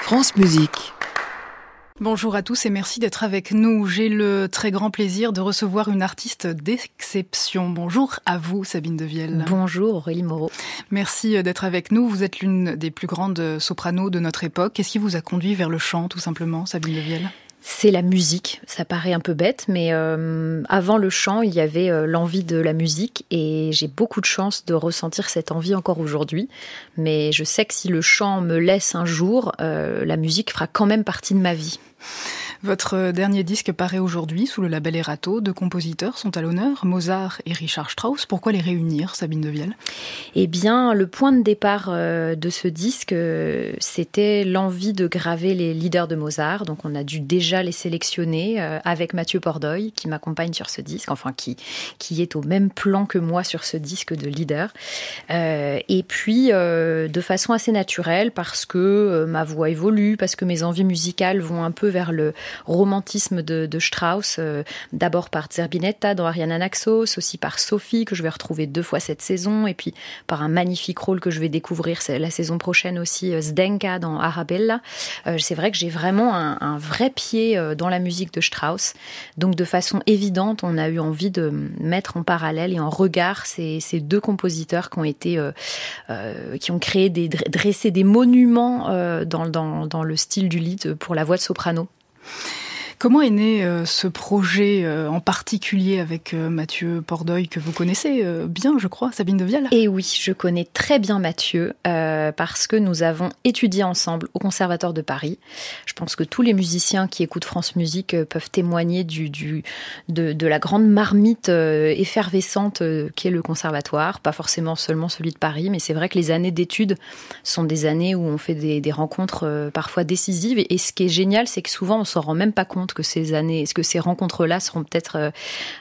France Musique. Bonjour à tous et merci d'être avec nous. J'ai le très grand plaisir de recevoir une artiste d'exception. Bonjour à vous, Sabine Devielle. Bonjour, Aurélie Moreau. Merci d'être avec nous. Vous êtes l'une des plus grandes sopranos de notre époque. Qu'est-ce qui vous a conduit vers le chant, tout simplement, Sabine Devielle ? C'est la musique, ça paraît un peu bête, mais avant le chant, il y avait l'envie de la musique et j'ai beaucoup de chance de ressentir cette envie encore aujourd'hui. Mais je sais que si le chant me laisse un jour, la musique fera quand même partie de ma vie. Votre dernier disque paraît aujourd'hui sous le label Erato. Deux compositeurs sont à l'honneur, Mozart et Richard Strauss. Pourquoi les réunir, Sabine Devielle ? Eh bien, le point de départ de ce disque, c'était l'envie de graver les leaders de Mozart. Donc, on a dû déjà les sélectionner avec Mathieu Pordoy, qui m'accompagne sur ce disque, enfin, qui est au même plan que moi sur ce disque de leader. Et puis, de façon assez naturelle, parce que ma voix évolue, parce que mes envies musicales vont un peu vers le romantisme de Strauss, d'abord par Zerbinetta dans Ariane Naxos, aussi par Sophie, que je vais retrouver 2 fois cette saison, et puis par un magnifique rôle que je vais découvrir la saison prochaine aussi, Zdenka dans Arabella. C'est vrai que j'ai vraiment un vrai pied dans la musique de Strauss. Donc de façon évidente, on a eu envie de mettre en parallèle et en regard ces deux compositeurs qui ont créé dressé des monuments dans le style du lied pour la voix de soprano. Comment est né ce projet en particulier avec Mathieu Pordoy, que vous connaissez bien, je crois, Sabine Devielle ? Et oui, je connais très bien Mathieu parce que nous avons étudié ensemble au Conservatoire de Paris. Je pense que tous les musiciens qui écoutent France Musique peuvent témoigner de la grande marmite effervescente qu'est le Conservatoire. Pas forcément seulement celui de Paris, mais c'est vrai que les années d'études sont des années où on fait des rencontres parfois décisives. Et ce qui est génial, c'est que souvent on s'en rend même pas compte que ces rencontres-là seront peut-être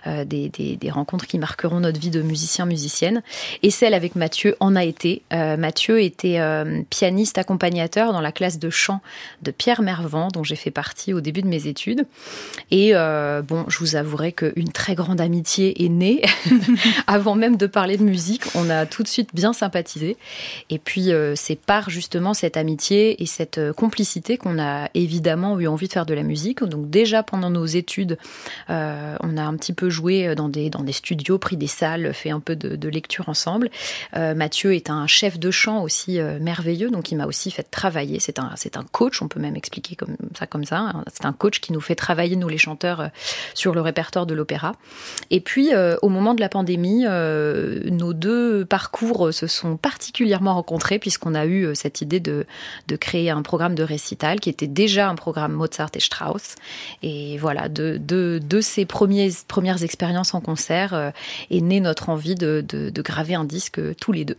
des rencontres qui marqueront notre vie de musicien-musicienne. Et celle avec Mathieu en a été. Mathieu était pianiste accompagnateur dans la classe de chant de Pierre Mervent, dont j'ai fait partie au début de mes études. Et je vous avouerai qu'une très grande amitié est née. Avant même de parler de musique, on a tout de suite bien sympathisé. Et puis, c'est par justement cette amitié et cette complicité qu'on a évidemment eu envie de faire de la musique. Donc déjà pendant nos études, on a un petit peu joué dans des studios, pris des salles, fait un peu de lecture ensemble. Mathieu est un chef de chant aussi merveilleux, donc il m'a aussi fait travailler. C'est un coach, on peut même expliquer comme ça. C'est un coach qui nous fait travailler, nous les chanteurs, sur le répertoire de l'opéra. Et puis, au moment de la pandémie, nos deux parcours se sont particulièrement rencontrés puisqu'on a eu cette idée de créer un programme de récital qui était déjà un programme Mozart et Strauss. Et voilà, de ces premières expériences en concert est née notre envie de graver un disque tous les deux.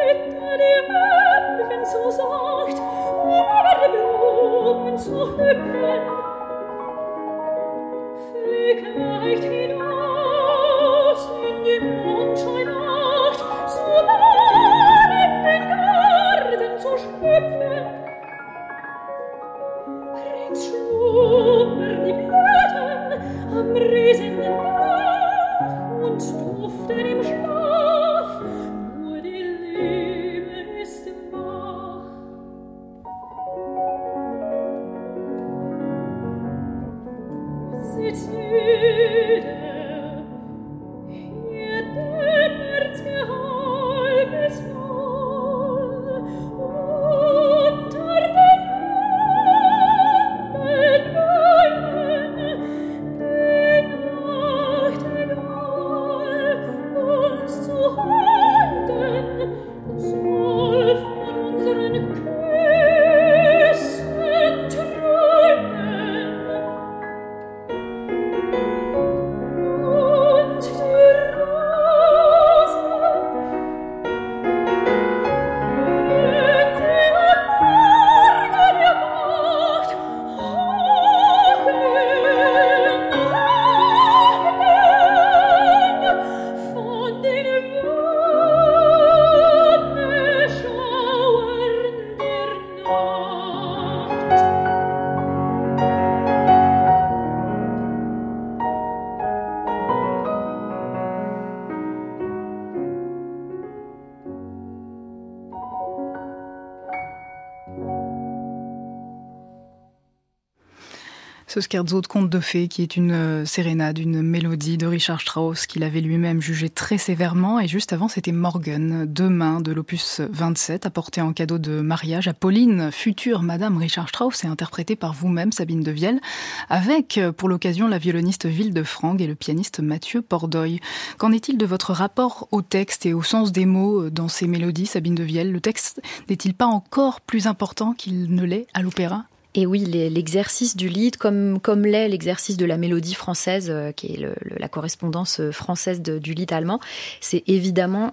Ce scherzo de conte de fées qui est une sérénade, une mélodie de Richard Strauss qu'il avait lui-même jugé très sévèrement. Et juste avant, c'était Morgan, Demain de l'opus 27, apporté en cadeau de mariage à Pauline, future Madame Richard Strauss, et interprétée par vous-même, Sabine Devielle, avec pour l'occasion la violoniste Vilde Frang et le pianiste Mathieu Pordoy. Qu'en est-il de votre rapport au texte et au sens des mots dans ces mélodies, Sabine Devielle? Le texte n'est-il pas encore plus important qu'il ne l'est à l'opéra? Et oui, l'exercice du lied, comme l'est l'exercice de la mélodie française, qui est la correspondance française du lied allemand, c'est évidemment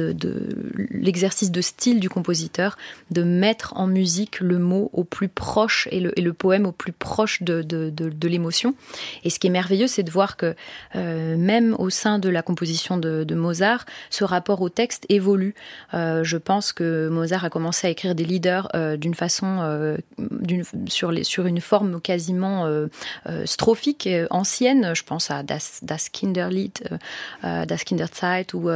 l'exercice de style du compositeur, de mettre en musique le mot au plus proche et le poème au plus proche de l'émotion. Et ce qui est merveilleux, c'est de voir que même au sein de la composition de Mozart, ce rapport au texte évolue. Je pense que Mozart a commencé à écrire des lieder d'une façon sur une forme quasiment strophique ancienne. Je pense à Das Kinderlied, Das Kinderzeit ou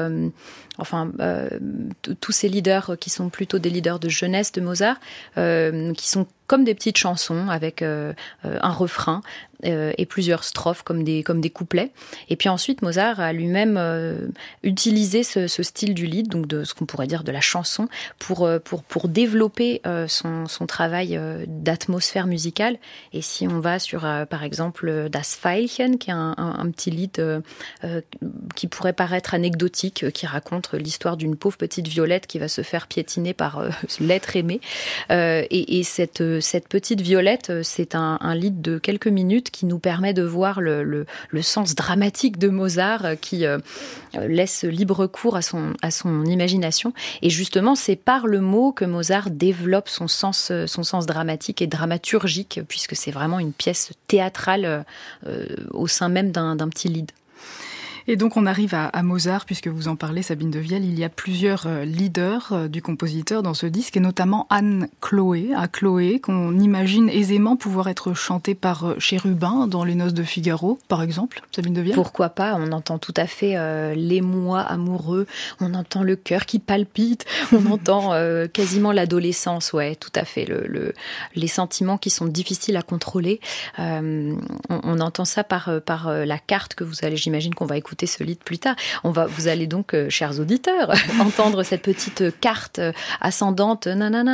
tous ces leaders qui sont plutôt des leaders de jeunesse de Mozart, qui sont comme des petites chansons avec un refrain et plusieurs strophes comme des couplets. Et puis ensuite, Mozart a lui-même utilisé ce style du lied, donc de ce qu'on pourrait dire de la chanson, pour développer son travail d'atmosphère musicale. Et si on va sur, par exemple, Das Veilchen, qui est un petit lied qui pourrait paraître anecdotique, qui raconte l'histoire d'une pauvre petite Violette qui va se faire piétiner par l'être aimé. Et cette petite Violette, c'est un lied de quelques minutes qui nous permet de voir le sens dramatique de Mozart qui laisse libre cours à son imagination. Et justement, c'est par le mot que Mozart développe son sens dramatique et dramaturgique, puisque c'est vraiment une pièce théâtrale au sein même d'un petit lied. Et donc on arrive à Mozart, puisque vous en parlez, Sabine Devielle. Il y a plusieurs leaders du compositeur dans ce disque, et notamment Anne-Chloé, à Chloé, qu'on imagine aisément pouvoir être chantée par Chérubin dans Les Noces de Figaro, par exemple, Sabine Devielle. Pourquoi pas? On entend tout à fait l'émoi amoureux, on entend le cœur qui palpite, on entend quasiment l'adolescence, ouais, tout à fait, les sentiments qui sont difficiles à contrôler. On entend ça par la carte que vous allez, j'imagine qu'on va écouter ce lied plus tard. Vous allez donc, chers auditeurs, entendre cette petite carte ascendante,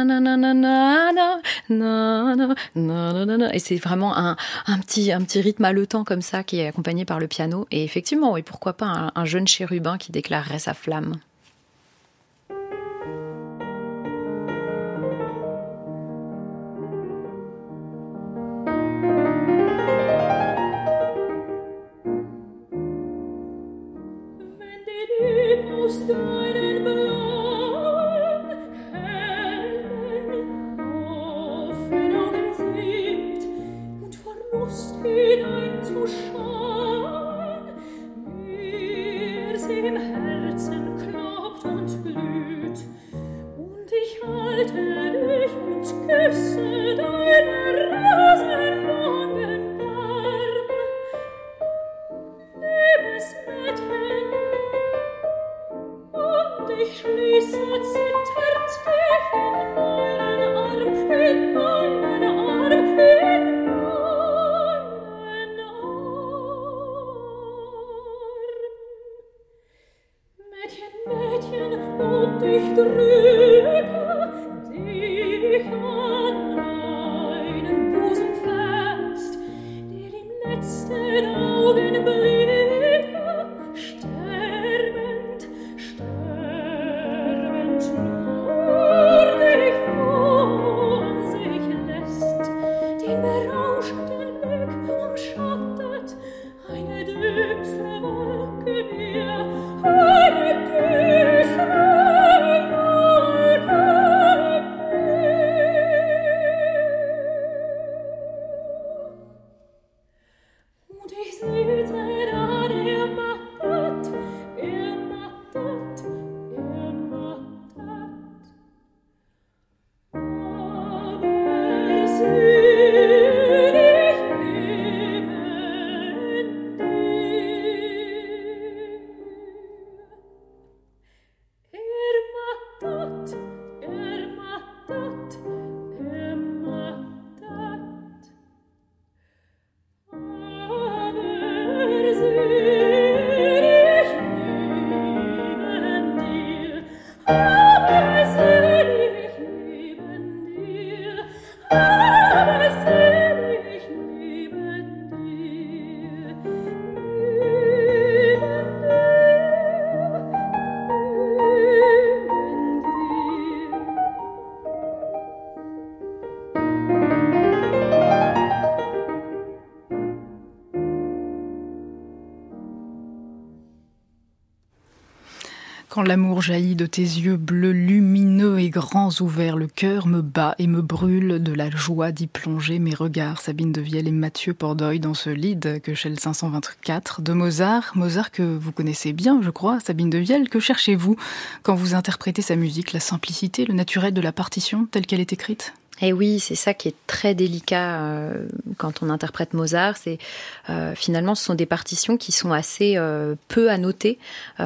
et c'est vraiment un petit rythme haletant comme ça qui est accompagné par le piano. Et effectivement, et pourquoi pas un jeune chérubin qui déclarerait sa flamme. Aus deinen Blättern Quand l'amour jaillit de tes yeux bleus lumineux et grands ouverts, le cœur me bat et me brûle de la joie d'y plonger mes regards. Sabine Devielle et Mathieu Pordeuil dans ce Lied que chez le 524 de Mozart. Mozart que vous connaissez bien, je crois, Sabine Devielle. Que cherchez-vous quand vous interprétez sa musique? La simplicité, le naturel de la partition telle qu'elle est écrite? Et oui, c'est ça qui est très délicat quand on interprète Mozart. C'est finalement, ce sont des partitions qui sont assez peu à noter,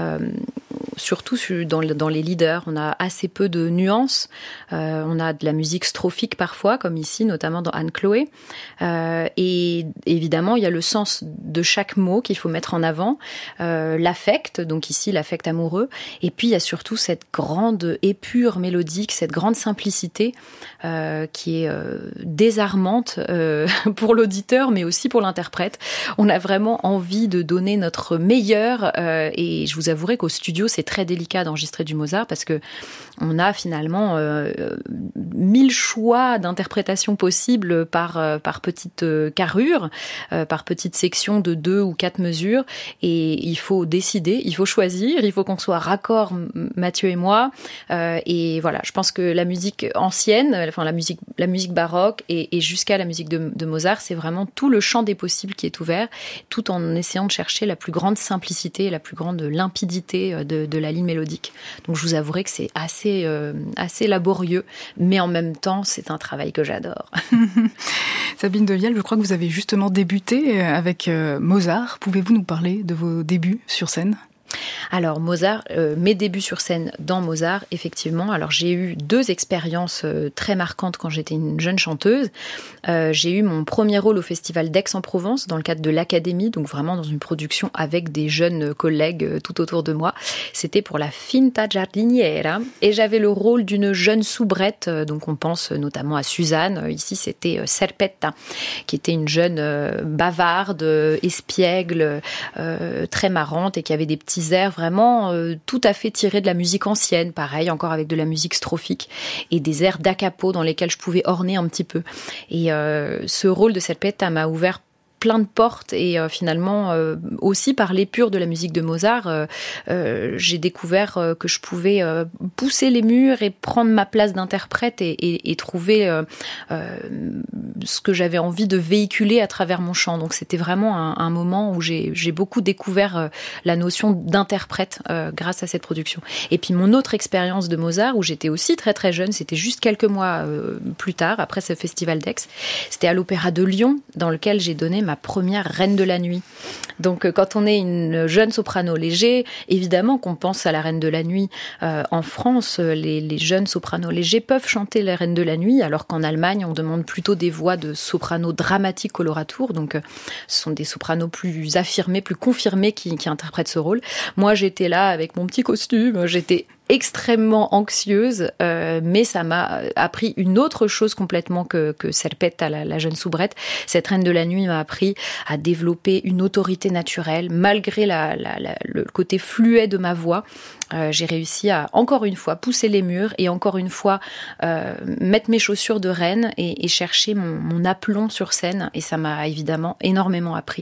surtout dans les leaders. On a assez peu de nuances. On a de la musique strophique parfois, comme ici, notamment dans Anne-Chloé. Et évidemment, il y a le sens de chaque mot qu'il faut mettre en avant, l'affect, donc ici l'affect amoureux. Et puis il y a surtout cette grande épure mélodique, cette grande simplicité qui est désarmante pour l'auditeur, mais aussi pour l'interprète. On a vraiment envie de donner notre meilleur, et je vous avouerai qu'au studio, c'est très délicat d'enregistrer du Mozart parce que on a finalement 1000 choix d'interprétation possibles par petite carrure, par petite section de 2 ou 4 mesures, et il faut décider, il faut choisir, il faut qu'on soit raccord, Mathieu et moi, et voilà, je pense que la musique ancienne, enfin la musique baroque et jusqu'à la musique de Mozart, c'est vraiment tout le champ des possibles qui est ouvert, tout en essayant de chercher la plus grande simplicité et la plus grande limpidité de la ligne mélodique. Donc je vous avouerai que c'est assez laborieux, mais en même temps, c'est un travail que j'adore. Sabine Devielle, je crois que vous avez justement débuté avec Mozart. Pouvez-vous nous parler de vos débuts sur scène ? Alors Mozart, mes débuts sur scène dans Mozart, effectivement. Alors j'ai eu 2 expériences très marquantes quand j'étais une jeune chanteuse. J'ai eu mon premier rôle au Festival d'Aix-en-Provence dans le cadre de l'Académie, donc vraiment dans une production avec des jeunes collègues tout autour de moi. C'était pour la Finta Giardiniera et j'avais le rôle d'une jeune soubrette, donc on pense notamment à Suzanne. Ici c'était Serpetta, qui était une jeune bavarde, espiègle, très marrante et qui avait des petits airs vraiment tout à fait tirés de la musique ancienne, pareil, encore avec de la musique strophique et des airs da capo dans lesquels je pouvais orner un petit peu. Et ce rôle de Serpetta m'a ouvert plein de portes et finalement aussi par l'épure de la musique de Mozart, j'ai découvert que je pouvais pousser les murs et prendre ma place d'interprète et trouver ce que j'avais envie de véhiculer à travers mon chant. Donc c'était vraiment un moment où j'ai beaucoup découvert la notion d'interprète grâce à cette production. Et puis mon autre expérience de Mozart, où j'étais aussi très très jeune, c'était juste quelques mois plus tard, après ce festival d'Aix, c'était à l'Opéra de Lyon, dans lequel j'ai donné ma première Reine de la Nuit. Donc quand on est une jeune soprano léger, évidemment qu'on pense à la Reine de la Nuit. En France, les jeunes sopranos légers peuvent chanter la Reine de la Nuit, alors qu'en Allemagne, on demande plutôt des voix de soprano dramatique coloratour. Donc ce sont des sopranos plus affirmés, plus confirmés qui interprètent ce rôle. Moi, j'étais là avec mon petit costume, j'étais extrêmement anxieuse, mais ça m'a appris une autre chose complètement que Serpetta, la jeune soubrette. Cette Reine de la Nuit m'a appris à développer une autorité naturelle, malgré le côté fluet de ma voix. J'ai réussi à, encore une fois, pousser les murs et encore une fois mettre mes chaussures de reine et chercher mon aplomb sur scène. Et ça m'a évidemment énormément appris.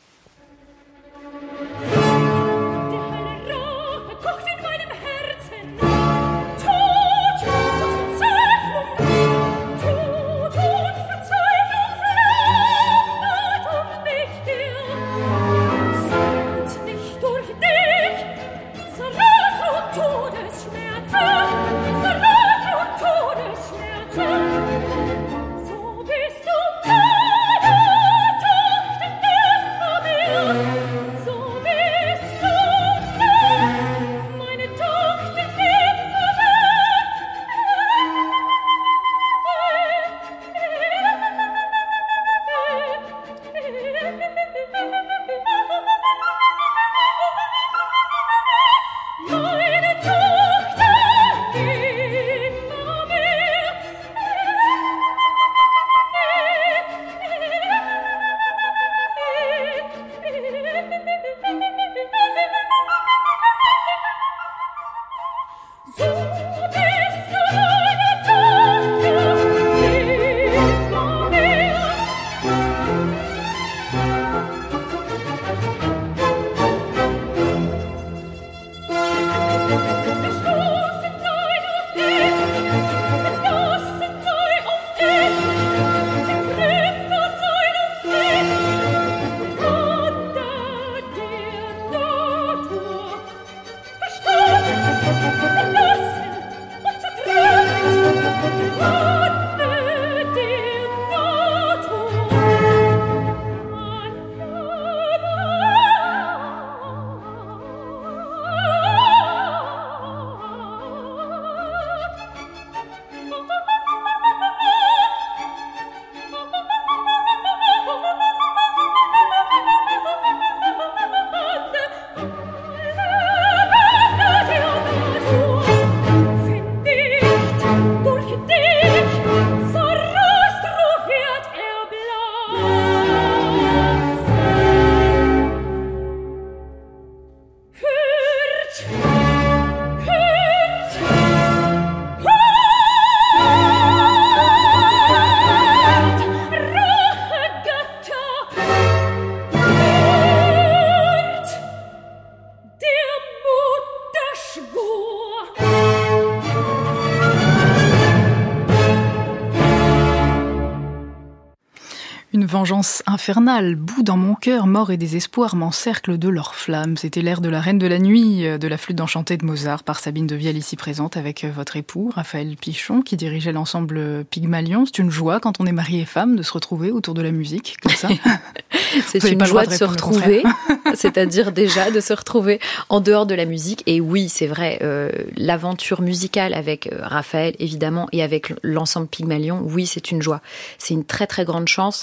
Une vengeance infernale, bout dans mon cœur, mort et désespoir m'encerclent de leurs flammes. C'était l'air de la Reine de la Nuit, de la flûte enchantée de Mozart par Sabine de Vielle, ici présente avec votre époux, Raphaël Pichon, qui dirigeait l'ensemble Pygmalion. C'est une joie quand on est marié et femme de se retrouver autour de la musique, comme ça. C'est une joie de se retrouver, c'est-à-dire déjà de se retrouver en dehors de la musique. Et oui, c'est vrai, l'aventure musicale avec Raphaël, évidemment, et avec l'ensemble Pygmalion, oui, c'est une joie. C'est une très très grande chance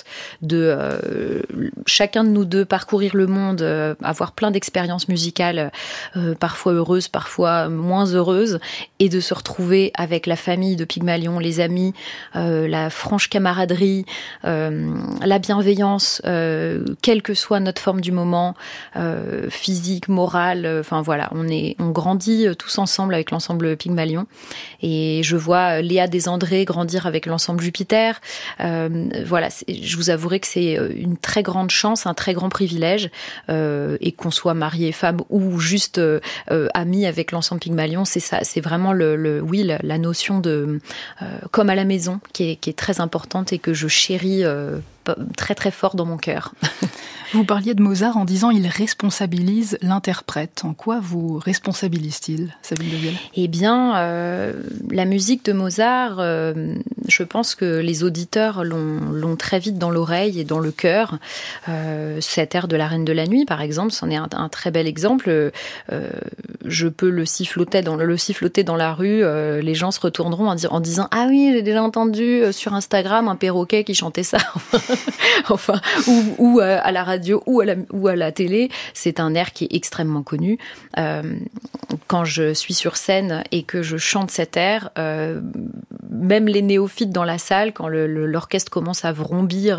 de chacun de nous deux parcourir le monde, avoir plein d'expériences musicales, parfois heureuses, parfois moins heureuses, et de se retrouver avec la famille de Pygmalion, les amis, la franche camaraderie, la bienveillance, quelle que soit notre forme du moment, physique, morale. Enfin voilà, on grandit tous ensemble avec l'ensemble Pygmalion. Et je vois Léa Desandré grandir avec l'ensemble Jupiter. Voilà, je vous avouerai que c'est une très grande chance, un très grand privilège, et qu'on soit marié, femme ou juste ami avec l'ensemble Pygmalion, c'est ça, c'est vraiment la notion de comme à la maison qui est très importante et que je chéris très très fort dans mon cœur. Vous parliez de Mozart en disant il responsabilise l'interprète. En quoi vous responsabilise-t-il, Sabine De Vielle ? Eh bien, la musique de Mozart, je pense que les auditeurs l'ont très vite dans l'oreille et dans le cœur. Cet air de la Reine de la Nuit, par exemple, c'en est un très bel exemple. Je peux le siffloter dans la rue, les gens se retourneront en disant « Ah oui, j'ai déjà entendu sur Instagram un perroquet qui chantait ça ». Enfin, ou à la radio ou à la télé, c'est un air qui est extrêmement connu. Quand je suis sur scène et que je chante cet air, même les néophytes dans la salle, quand l'orchestre commence à vrombir,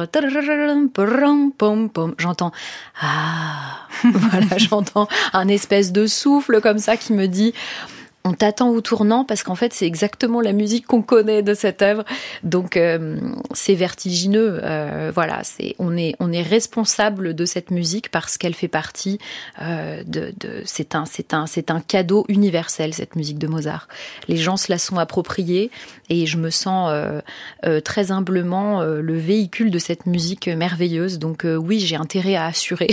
j'entends « Ah !» Voilà, j'entends un espèce de souffle comme ça qui me dit « On t'attend au tournant » parce qu'en fait, c'est exactement la musique qu'on connaît de cette œuvre. Donc, c'est vertigineux. Voilà, on est responsable de cette musique parce qu'elle fait partie c'est un cadeau universel, cette musique de Mozart. Les gens se la sont appropriée et je me sens très humblement le véhicule de cette musique merveilleuse. Donc, oui, j'ai intérêt à assurer.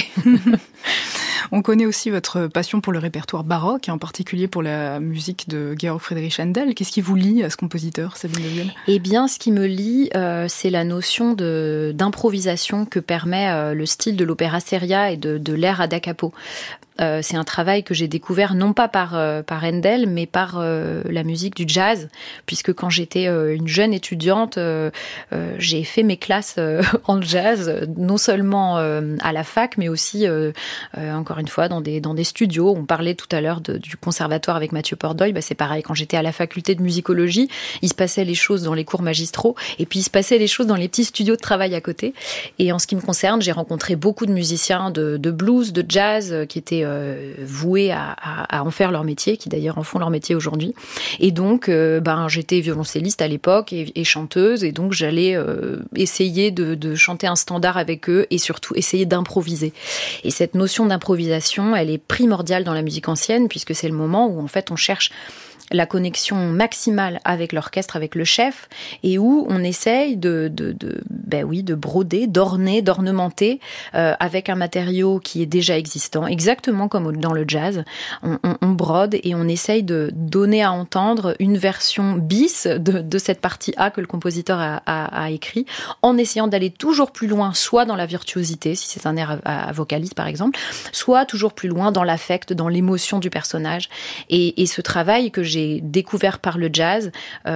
On connaît aussi votre passion pour le répertoire baroque, et en particulier pour la musique de Georg Friedrich Händel. Qu'est-ce qui vous lie à ce compositeur, Sabine De Vielle ? Eh bien, ce qui me lie, c'est la notion d'improvisation que permet le style de l'opéra seria et de l'air a da capo. C'est un travail que j'ai découvert non pas par Händel, mais par la musique du jazz, puisque quand j'étais une jeune étudiante, j'ai fait mes classes en jazz, non seulement à la fac, mais aussi, encore une fois, dans des studios. On parlait tout à l'heure du conservatoire avec Mathieu Pordoy, c'est pareil, quand j'étais à la faculté de musicologie, il se passait les choses dans les cours magistraux, et puis il se passait les choses dans les petits studios de travail à côté. Et en ce qui me concerne, j'ai rencontré beaucoup de musiciens de blues, de jazz, qui étaient voués à en faire leur métier, qui d'ailleurs en font leur métier aujourd'hui. Et donc, j'étais violoncelliste à l'époque et chanteuse, et donc j'allais essayer de chanter un standard avec eux et surtout essayer d'improviser. Et cette notion d'improvisation, elle est primordiale dans la musique ancienne, puisque c'est le moment où en fait on cherche la connexion maximale avec l'orchestre, avec le chef, et où on essaye de broder, d'orner, d'ornementer avec un matériau qui est déjà existant, exactement comme dans le jazz. On brode et on essaye de donner à entendre une version bis de cette partie A que le compositeur a écrit, en essayant d'aller toujours plus loin, soit dans la virtuosité, si c'est un air à vocaliste par exemple, soit toujours plus loin dans l'affect, dans l'émotion du personnage. Et ce travail que j'ai découvert par le jazz,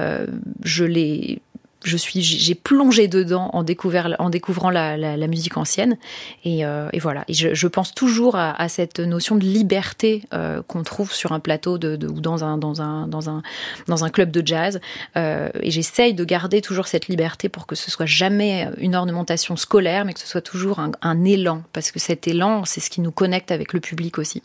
j'ai plongé dedans en découvrant la musique ancienne, et voilà. Et je pense toujours à cette notion de liberté qu'on trouve sur un plateau ou dans un club de jazz, et j'essaye de garder toujours cette liberté pour que ce soit jamais une ornementation scolaire, mais que ce soit toujours un élan, parce que cet élan, c'est ce qui nous connecte avec le public aussi.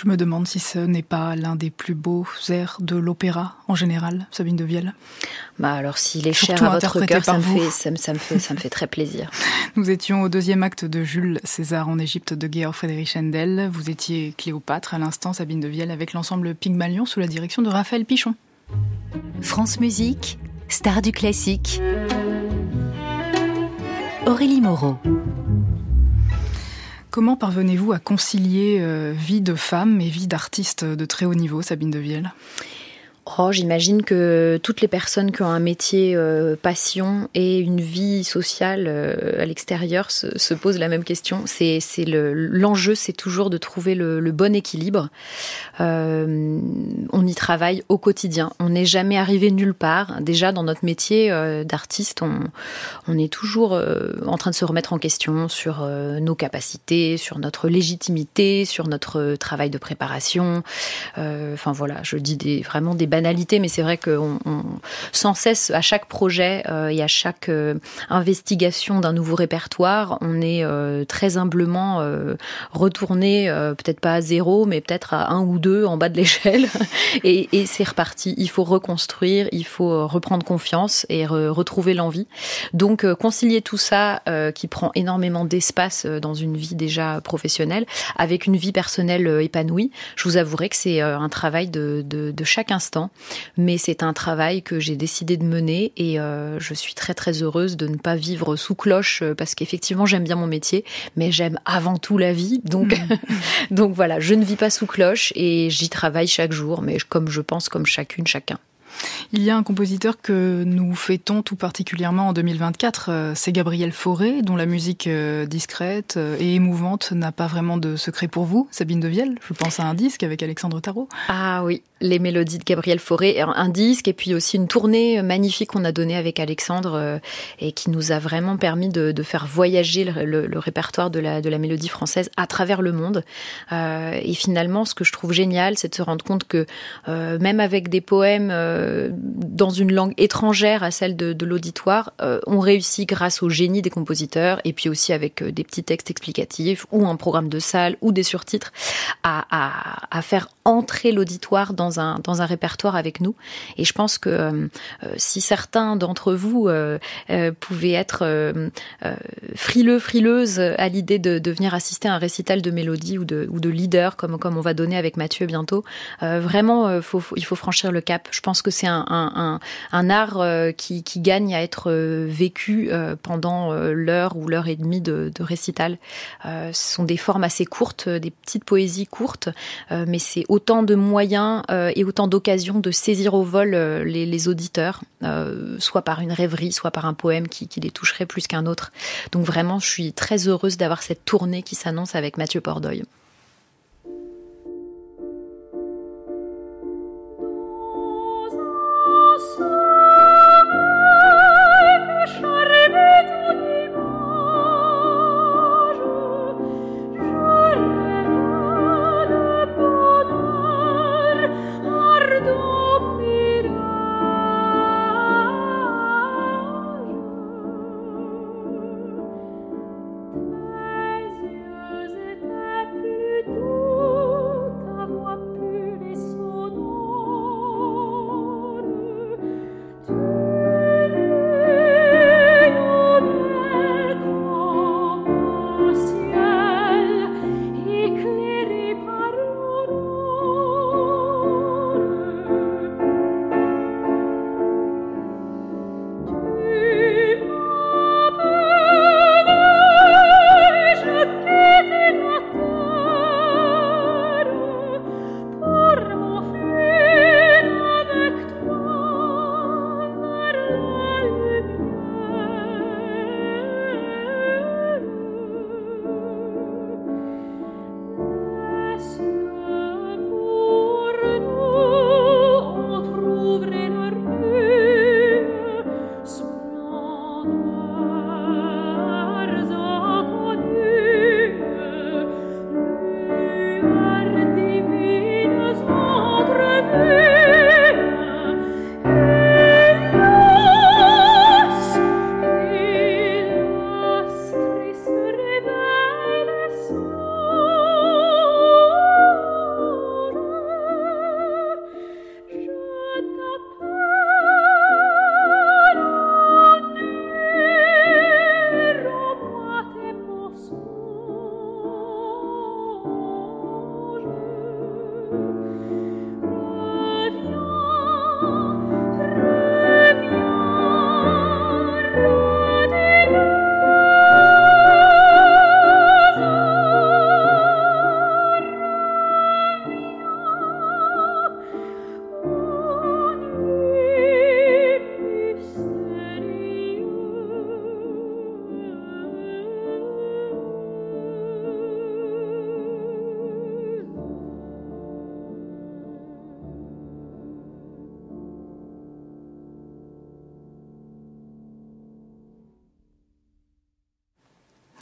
Je me demande si ce n'est pas l'un des plus beaux airs de l'opéra en général, Sabine de Vielle. Alors s'il est cher à votre cœur, ça me fait très plaisir. Nous étions au deuxième acte de Jules César en Égypte de Georg Friedrich Händel. Vous étiez Cléopâtre à l'instant, Sabine de Vielle, avec l'ensemble Pygmalion sous la direction de Raphaël Pichon. France Musique, star du classique. Aurélie Moreau. Comment parvenez-vous à concilier vie de femme et vie d'artiste de très haut niveau, Sabine de Vielle ? J'imagine que toutes les personnes qui ont un métier passion et une vie sociale à l'extérieur se posent la même question. L'enjeu, c'est toujours de trouver le bon équilibre. On y travaille au quotidien. On n'est jamais arrivé nulle part. Déjà, dans notre métier d'artiste, on est toujours en train de se remettre en question sur nos capacités, sur notre légitimité, sur notre travail de préparation. Je dis vraiment des banalité, mais c'est vrai que sans cesse, à chaque projet et à chaque investigation d'un nouveau répertoire, on est très humblement retourné, peut-être pas à 0, mais peut-être à 1 ou 2 en bas de l'échelle. Et c'est reparti. Il faut reconstruire, il faut reprendre confiance et retrouver l'envie. Donc, concilier tout ça qui prend énormément d'espace dans une vie déjà professionnelle, avec une vie personnelle épanouie, je vous avouerai que c'est un travail de chaque instant. Mais c'est un travail que j'ai décidé de mener et je suis très très heureuse de ne pas vivre sous cloche parce qu'effectivement j'aime bien mon métier, mais j'aime avant tout la vie. Donc, donc voilà, je ne vis pas sous cloche et j'y travaille chaque jour, mais comme je pense, comme chacune, chacun. Il y a un compositeur que nous fêtons tout particulièrement en 2024, c'est Gabriel Fauré, dont la musique discrète et émouvante n'a pas vraiment de secret pour vous, Sabine de Vielle. Je pense à un disque avec Alexandre Tarot. Ah oui, les mélodies de Gabriel Fauré, un disque et puis aussi une tournée magnifique qu'on a donnée avec Alexandre et qui nous a vraiment permis de faire voyager le répertoire de la mélodie française à travers le monde. Et finalement, ce que je trouve génial, c'est de se rendre compte que même avec des poèmes dans une langue étrangère à celle de l'auditoire, on réussit grâce au génie des compositeurs et puis aussi avec des petits textes explicatifs ou un programme de salle ou des surtitres à faire entrer l'auditoire dans un répertoire avec nous. Et je pense que si certains d'entre vous pouvaient être frileuses à l'idée de venir assister à un récital de mélodie ou de leader comme on va donner avec Mathieu bientôt, vraiment il faut franchir le cap. Je pense que c'est un art qui gagne à être vécu pendant l'heure ou l'heure et demie de récital. Ce sont des formes assez courtes, des petites poésies courtes, mais c'est autant de moyens et autant d'occasions de saisir au vol les auditeurs, soit par une rêverie, soit par un poème qui les toucherait plus qu'un autre. Donc vraiment, je suis très heureuse d'avoir cette tournée qui s'annonce avec Mathieu Pordeuil.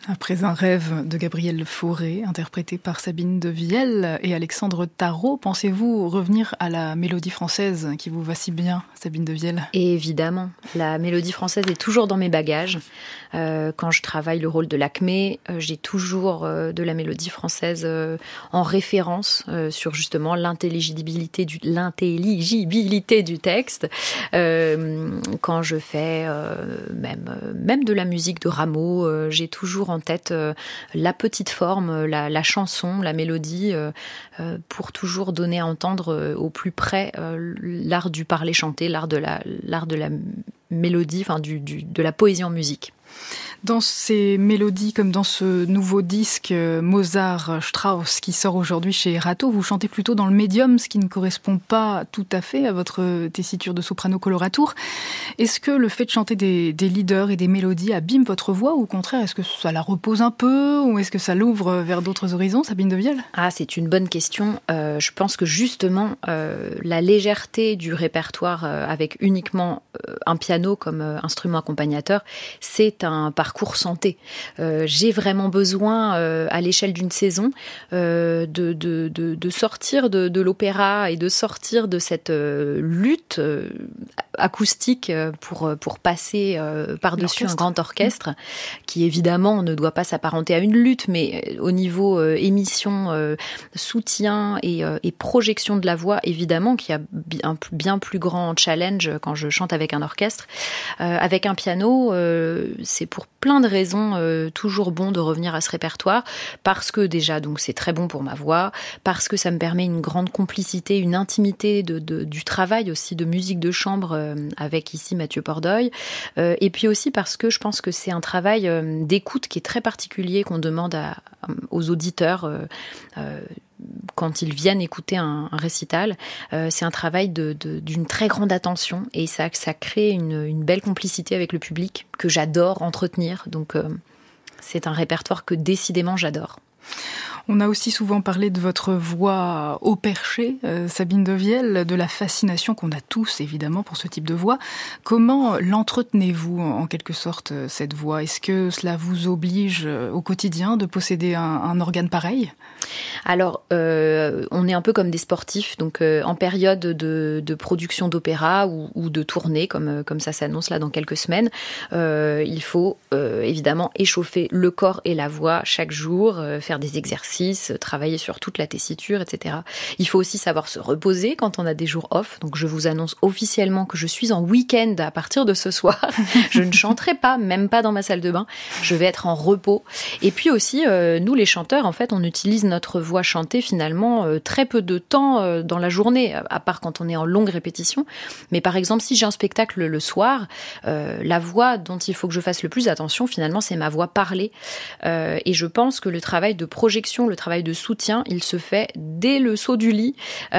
Après un rêve de Gabriel Fauré, interprété par Sabine de Vielle et Alexandre Tarot, pensez-vous revenir à la mélodie française qui vous va si bien, Sabine de Vielle ? Et évidemment, la mélodie française est toujours dans mes bagages. Quand je travaille le rôle de l'Acmé, j'ai toujours de la mélodie française en référence sur justement l'intelligibilité du texte. Quand je fais même de la musique de Rameau, j'ai toujours en tête la petite forme, la chanson, la mélodie, pour toujours donner à entendre au plus près l'art du parler-chanter, l'art de la mélodie, enfin de la poésie en musique. Dans ces mélodies, comme dans ce nouveau disque Mozart-Strauss qui sort aujourd'hui chez Erato, vous chantez plutôt dans le médium, ce qui ne correspond pas tout à fait à votre tessiture de soprano coloratour. Est-ce que le fait de chanter des leaders et des mélodies abîme votre voix, ou au contraire, est-ce que ça la repose un peu, ou est-ce que ça l'ouvre vers d'autres horizons, Sabine de Vielle ? Ah, c'est une bonne question. Je pense que justement, la légèreté du répertoire avec uniquement un piano comme instrument accompagnateur, c'est un parcours santé. J'ai vraiment besoin, à l'échelle d'une saison, de sortir de l'opéra et de sortir de cette lutte acoustique pour passer par-dessus un grand orchestre qui évidemment ne doit pas s'apparenter à une lutte, mais au niveau émission, soutien et projection de la voix, évidemment qu'il y a un bien plus grand challenge quand je chante avec un orchestre. Avec un piano, c'est pour plein de raisons toujours bon de revenir à ce répertoire, parce que déjà donc c'est très bon pour ma voix, parce que ça me permet une grande complicité, une intimité du travail aussi de musique de chambre avec ici Mathieu Pordeuil, et puis aussi parce que je pense que c'est un travail d'écoute qui est très particulier qu'on demande aux auditeurs quand ils viennent écouter un récital. C'est un travail d'une très grande attention, et ça crée une belle complicité avec le public que j'adore entretenir. Donc c'est un répertoire que décidément j'adore. On a aussi souvent parlé de votre voix au perché, Sabine de Vielle, de la fascination qu'on a tous évidemment pour ce type de voix. Comment l'entretenez-vous en quelque sorte, cette voix ? Est-ce que cela vous oblige au quotidien de posséder un organe pareil ? Alors, on est un peu comme des sportifs, donc en période de production d'opéra ou de tournée, comme ça s'annonce là dans quelques semaines, il faut évidemment échauffer le corps et la voix chaque jour, faire des exercices, travailler sur toute la tessiture, etc. Il faut aussi savoir se reposer quand on a des jours off. Donc je vous annonce officiellement que je suis en week-end à partir de ce soir. Je ne chanterai pas, même pas dans ma salle de bain. Je vais être en repos. Et puis aussi, nous les chanteurs, en fait, on utilise notre voix chantée finalement très peu de temps dans la journée, à part quand on est en longue répétition. Mais par exemple, si j'ai un spectacle le soir, la voix dont il faut que je fasse le plus attention, finalement, c'est ma voix parlée. Et je pense que le travail de projection, le travail de soutien, il se fait dès le saut du lit,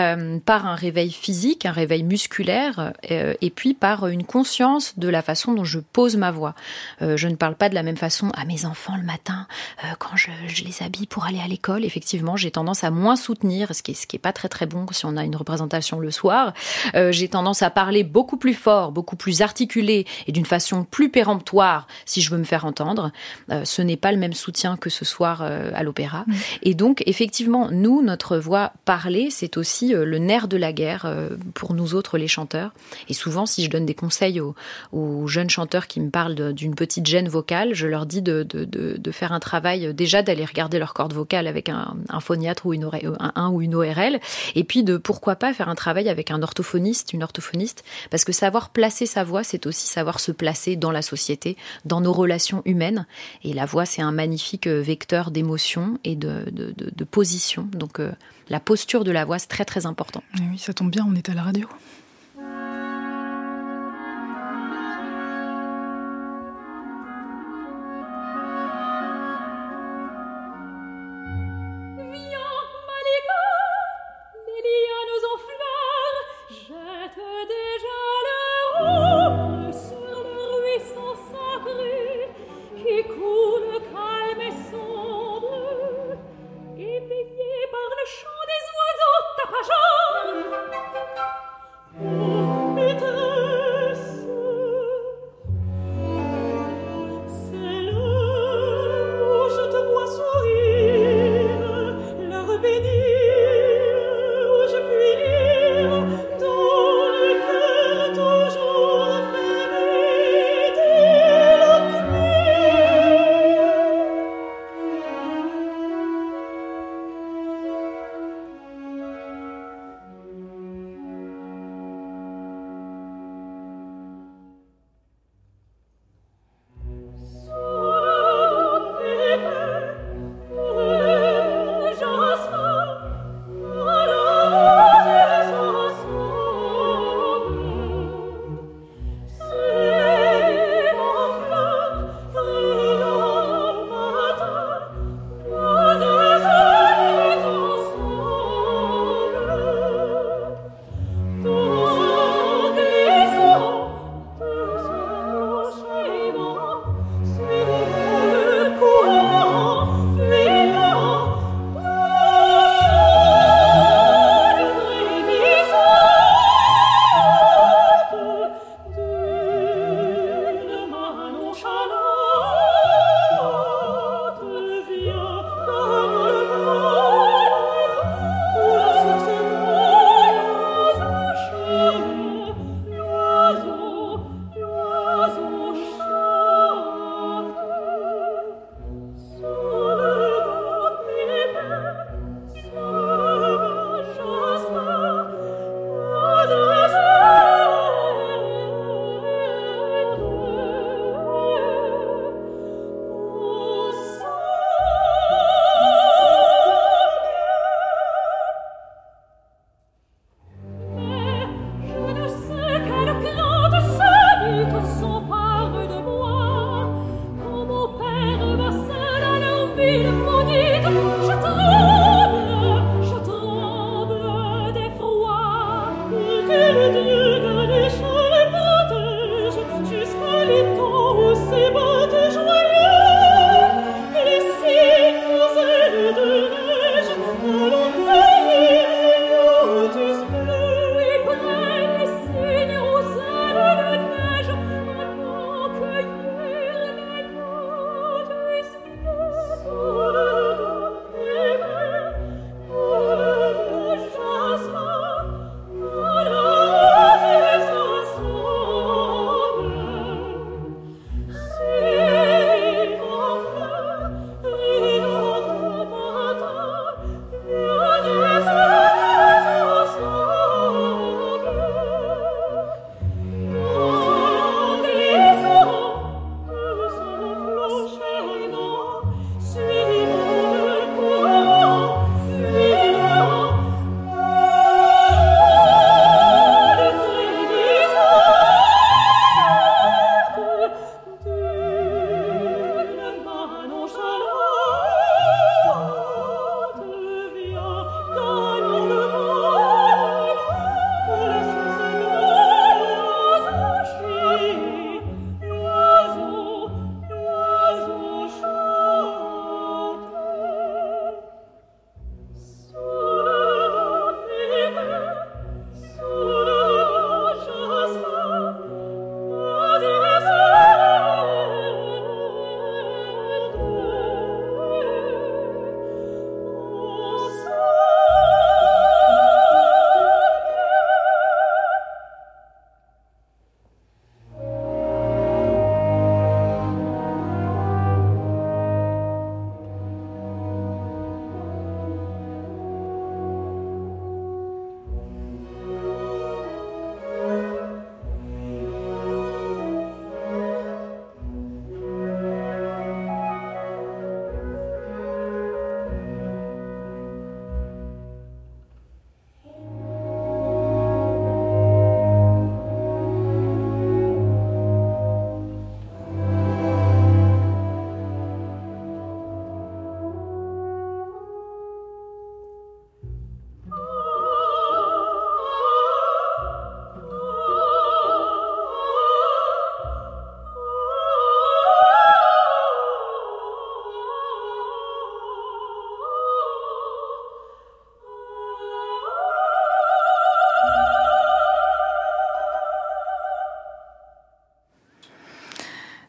par un réveil physique, un réveil musculaire, et puis par une conscience de la façon dont je pose ma voix. Je ne parle pas de la même façon à mes enfants le matin, quand je les habille pour aller à l'école. Effectivement, j'ai tendance à moins soutenir, ce qui est pas très très bon si on a une représentation le soir. J'ai tendance à parler beaucoup plus fort, beaucoup plus articulé et d'une façon plus péremptoire si je veux me faire entendre. Ce n'est pas le même soutien que ce soir à l'opéra. Et donc, effectivement, nous, notre voix parlée, c'est aussi le nerf de la guerre pour nous autres, les chanteurs. Et souvent, si je donne des conseils aux jeunes chanteurs qui me parlent d'une petite gêne vocale, je leur dis de faire un travail, déjà d'aller regarder leur corde vocale avec un phoniatre ou une ORL, et puis de, pourquoi pas, faire un travail avec un orthophoniste, une orthophoniste, parce que savoir placer sa voix, c'est aussi savoir se placer dans la société, dans nos relations humaines. Et la voix, c'est un magnifique vecteur d'émotion et de position. Donc la posture de la voix, c'est très très important. Et oui, ça tombe bien, on est à la radio.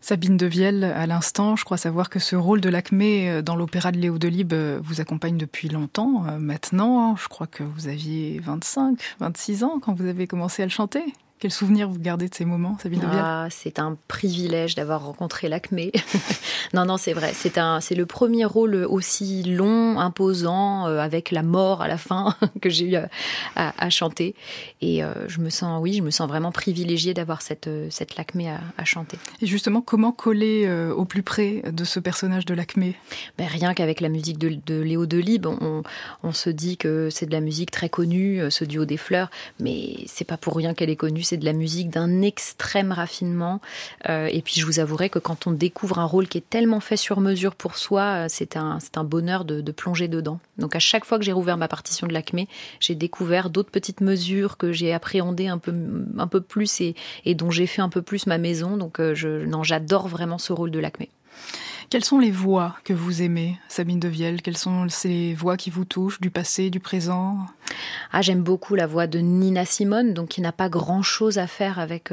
Sabine Devielle, à l'instant, je crois savoir que ce rôle de Lakmé dans l'opéra de Léo Delibes vous accompagne depuis longtemps. Maintenant, je crois que vous aviez 25, 26 ans quand vous avez commencé à le chanter. Quel souvenir vous gardez de ces moments, Sabine Devielle ? C'est un privilège d'avoir rencontré Lakmé. Non, c'est vrai. C'est le premier rôle aussi long, imposant, avec la mort à la fin que j'ai eu à chanter. Et je me sens vraiment privilégiée d'avoir cette Lakmé à chanter. Et justement, comment coller au plus près de ce personnage de Lakmé ? Rien qu'avec la musique de Léo Delibes, on se dit que c'est de la musique très connue, ce duo des fleurs, mais c'est pas pour rien qu'elle est connue. C'est de la musique d'un extrême raffinement. Et puis je vous avouerai que quand on découvre un rôle qui est tellement fait sur mesure pour soi, c'est un bonheur de plonger dedans. Donc à chaque fois que j'ai rouvert ma partition de Lakmé, j'ai découvert d'autres petites mesures que j'ai appréhendées un peu plus et dont j'ai fait un peu plus ma maison. Donc j'adore vraiment ce rôle de Lakmé. Quelles sont les voix que vous aimez, Sabine Devielle ? Quelles sont ces voix qui vous touchent, du passé, du présent ? J'aime beaucoup la voix de Nina Simone, donc qui n'a pas grand-chose à faire avec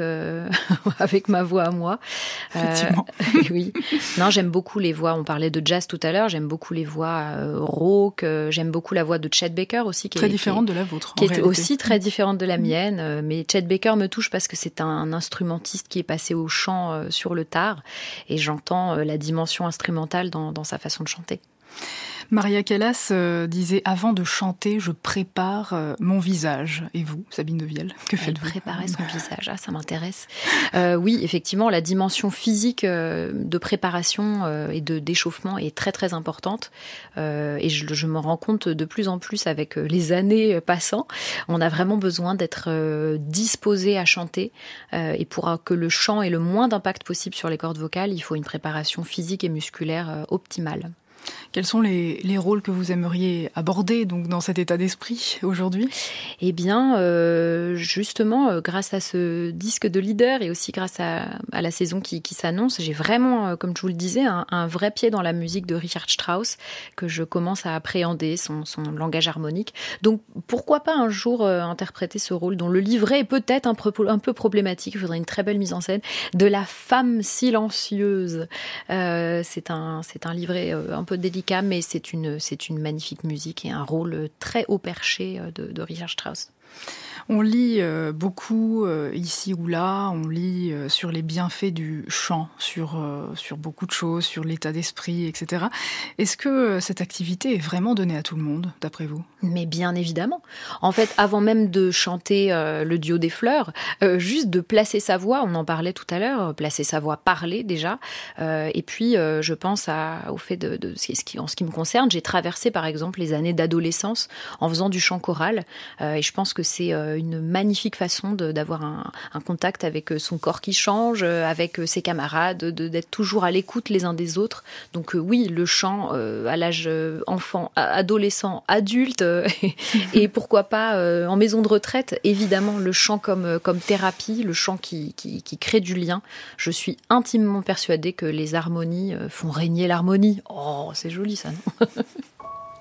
avec ma voix à moi. Effectivement. Oui. Non, j'aime beaucoup les voix. On parlait de jazz tout à l'heure. J'aime beaucoup les voix rauques. J'aime beaucoup la voix de Chet Baker aussi, très différente de la vôtre. Qui est aussi très différente de la mienne. Mais Chet Baker me touche parce que c'est un instrumentiste qui est passé au chant sur le tard, et j'entends la dimension instrumentale dans sa façon de chanter. Maria Callas disait « Avant de chanter, je prépare mon visage ». Et vous, Sabine Devielle, que faites-vous ? Préparer son visage, ça m'intéresse. Oui, effectivement, la dimension physique de préparation et d'échauffement est très très importante. Et je me rends compte de plus en plus avec les années passant. On a vraiment besoin d'être disposé à chanter. Et pour que le chant ait le moins d'impact possible sur les cordes vocales, il faut une préparation physique et musculaire optimale. Quels sont les rôles que vous aimeriez aborder donc, dans cet état d'esprit aujourd'hui ? Eh bien, justement, grâce à ce disque de leader et aussi grâce à la saison qui s'annonce, j'ai vraiment, comme je vous le disais, un vrai pied dans la musique de Richard Strauss, que je commence à appréhender, son langage harmonique. Donc, pourquoi pas un jour interpréter ce rôle dont le livret est peut-être un peu problématique, il faudrait une très belle mise en scène, de la femme silencieuse. C'est un livret un peu délicat, mais c'est une magnifique musique et un rôle très haut perché de Richard Strauss. On lit beaucoup ici ou là, on lit sur les bienfaits du chant, sur beaucoup de choses, sur l'état d'esprit, etc. Est-ce que cette activité est vraiment donnée à tout le monde, d'après vous ? Mais bien évidemment. En fait, avant même de chanter le duo des fleurs, juste de placer sa voix, on en parlait tout à l'heure, placer sa voix, parler déjà. Et puis, je pense au fait en ce qui me concerne, j'ai traversé par exemple les années d'adolescence en faisant du chant choral. Et je pense que c'est une magnifique façon d'avoir un contact avec son corps qui change, avec ses camarades, d'être toujours à l'écoute les uns des autres. Donc oui, le chant à l'âge enfant, adolescent, adulte, et pourquoi pas en maison de retraite, évidemment le chant comme thérapie, le chant qui crée du lien. Je suis intimement persuadée que les harmonies font régner l'harmonie. Oh, c'est joli ça, non ?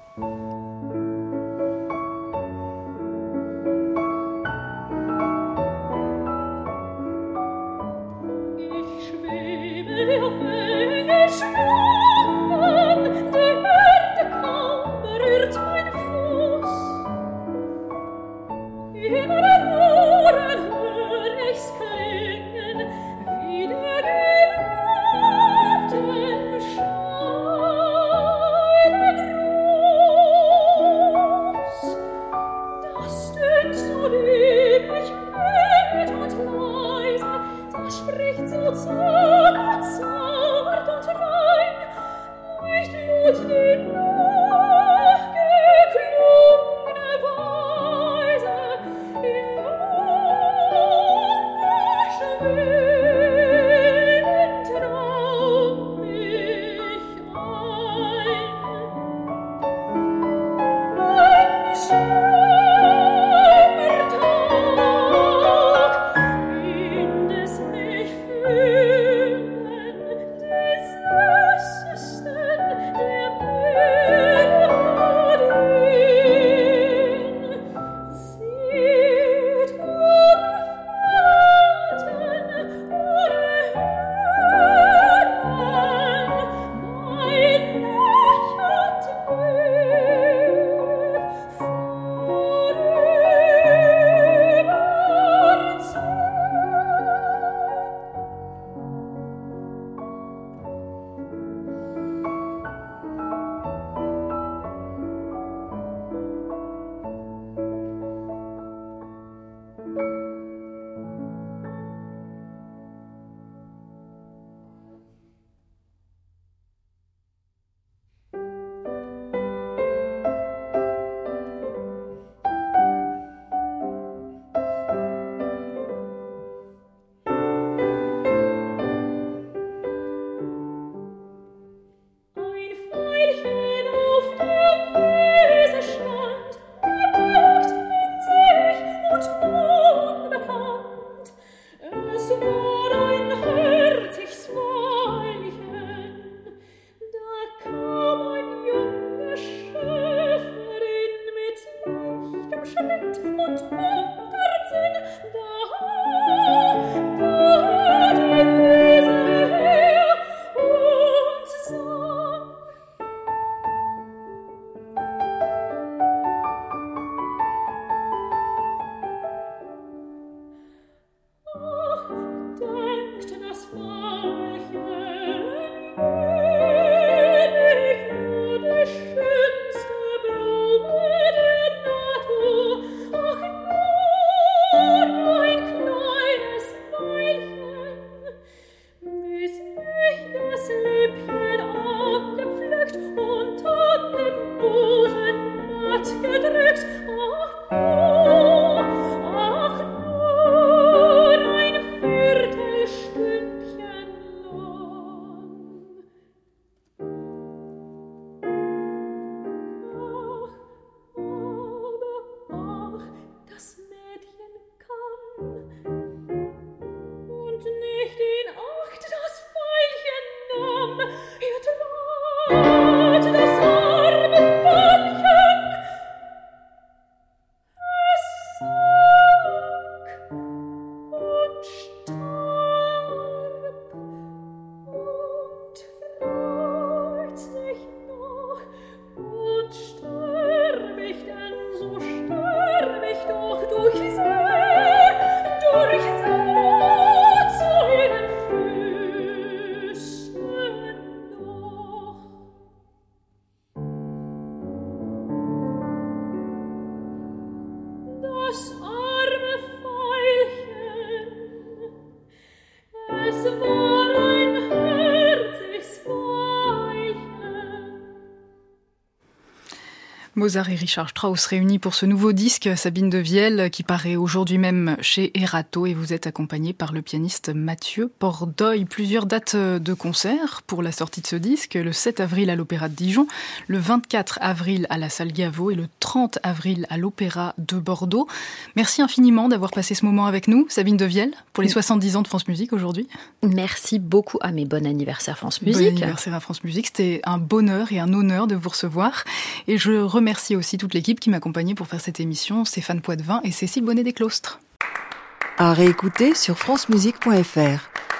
Mozart et Richard Strauss réunis pour ce nouveau disque Sabine de Vielle qui paraît aujourd'hui même chez Erato et vous êtes accompagné par le pianiste Mathieu Pordeuil. Plusieurs dates de concert pour la sortie de ce disque, le 7 avril à l'Opéra de Dijon, le 24 avril à la Salle Gaveau et le 30 avril à l'Opéra de Bordeaux. Merci infiniment d'avoir passé ce moment avec nous, Sabine de Vielle, pour les 70 ans de France Musique aujourd'hui. Merci beaucoup. Ah mais bon anniversaire France Musique. Bon anniversaire à France Musique, c'était un bonheur et un honneur de vous recevoir et je remercie aussi toute l'équipe qui m'accompagnait pour faire cette émission, Stéphane Poitvin et Cécile Bonnet-Desclostres. À réécouter sur francemusique.fr.